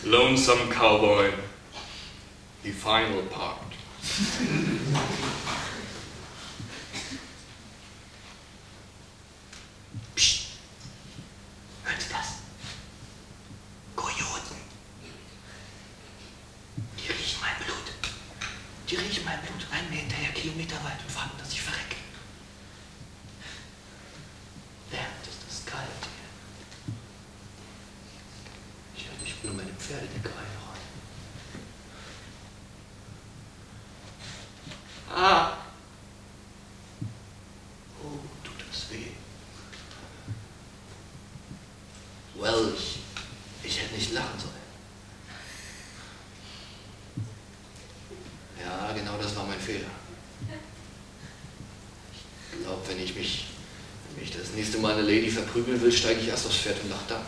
Lonesome Cowboy, the final part. Psst. Hören Sie das? Kojoten. Die riechen mein Blut. Die riechen mein Blut. Rennen mir hinterher kilometerweit und warten, dass ich verrecke. Während ist es kalt hier. Ich höre nicht nur meine Pferdedecke einrollen. Ah! Oh, tut das weh. Well, ich hätte nicht lachen sollen. Ja, genau das war mein Fehler. Ich glaube, wenn ich das nächste Mal eine Lady verprügeln will, steige ich erst aufs Pferd und lach dann.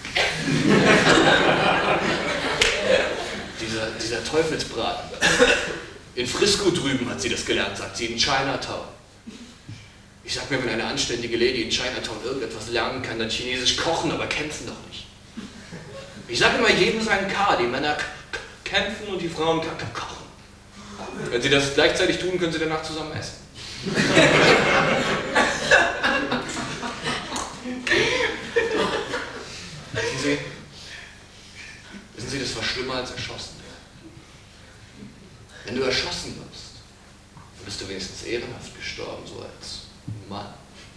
dieser Teufelsbraten. In Frisco drüben hat sie das gelernt, sagt sie, in Chinatown. Ich sag mir, wenn eine anständige Lady in Chinatown irgendetwas lernen kann, dann Chinesisch kochen, aber kämpfen doch nicht. Ich sag immer jedem seinen K, die Männer kämpfen und die Frauen kochen. Wenn sie das gleichzeitig tun, können sie danach zusammen essen. Wissen Sie, das war schlimmer als erschossen werden. Wenn du erschossen wirst, dann bist du wenigstens ehrenhaft gestorben, so als Mann.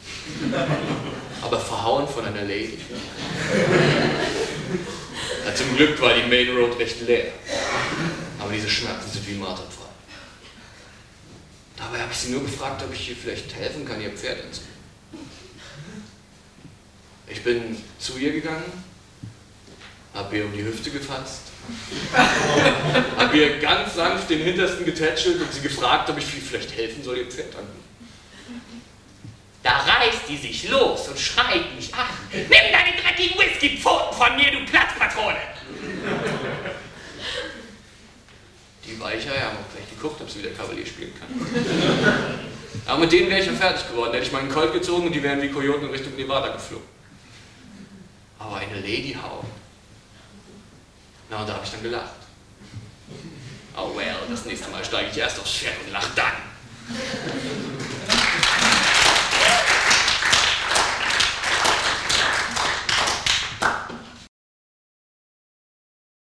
Aber verhauen von einer Lady. Ja, zum Glück war die Main Road recht leer. Aber diese Schmerzen sind wie marterfrei. Dabei habe ich sie nur gefragt, ob ich ihr vielleicht helfen kann, ihr Pferd anzunehmen. Ich bin zu ihr gegangen, habe ihr um die Hüfte gefasst, habe ihr ganz sanft den hintersten getätschelt und sie gefragt, ob ich ihr vielleicht helfen soll, ihr Pferd anzunehmen. Da reißt die sich los und schreit mich an. Nimm deine dreckigen Whisky-Pfoten von mir, du Platzpatrone! Die Weichei haben auch gleich geguckt, ob sie wieder Kavalier spielen kann. Aber mit denen wäre ich ja fertig geworden. Da hätte ich meinen Colt gezogen und die wären wie Kojoten in Richtung Nevada geflogen. Aber eine Lady hauen. Na, und da habe ich dann gelacht. Oh well, das nächste Mal steige ich erst aufs Pferd und lach dann.